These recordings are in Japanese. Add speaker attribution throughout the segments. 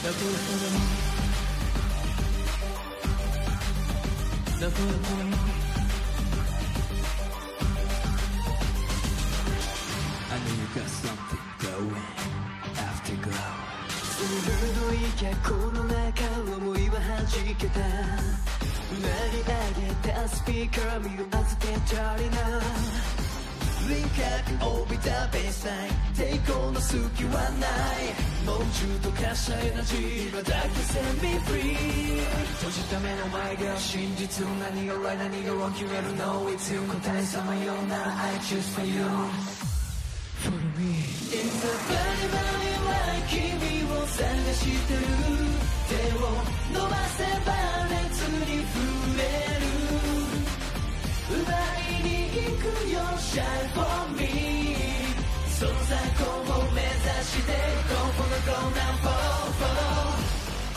Speaker 1: I know you got something going Afterglow
Speaker 2: 鋭い脚の中思いは弾けた鳴り上げたスピーカー身を預けたりな輪郭帯びたベースライン抵抗の隙はないもう中途化したエナジー今だけ set me free 閉じた目の前が真実何が right 何が wrong 決める No it's you 答えさまようなら I choose for you Follow me In the body body light 君を探してる手を伸ばせば熱に触れる奪いに行くよ Shine for me その最高を目指して Go for the go now follow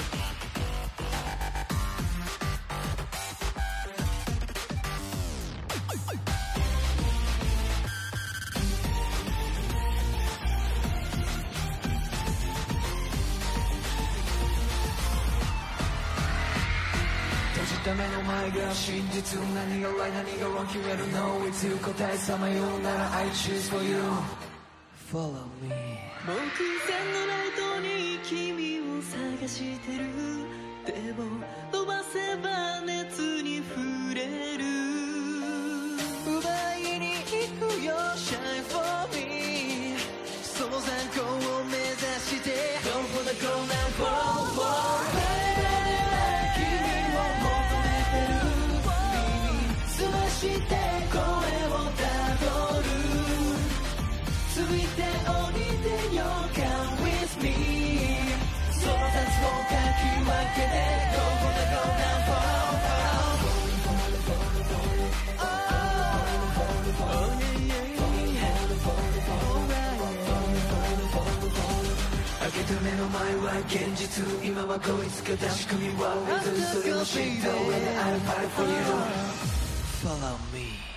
Speaker 2: 目の前が真実何が right 何が wrong 決める No it's you 答えさまようなら I choose for you Follow me 木線のライトに君を探してる手を伸ばせば熱に触れる奪いに行くよ Shine for me その残光を目指して Go for the go now follow して声をたどるついて降りてよ Come with me その雑をかき分けて Go for the go now follow 開けた目の前は現実今はこいつか確かにはそれを知った上で I'll fight for you Follow me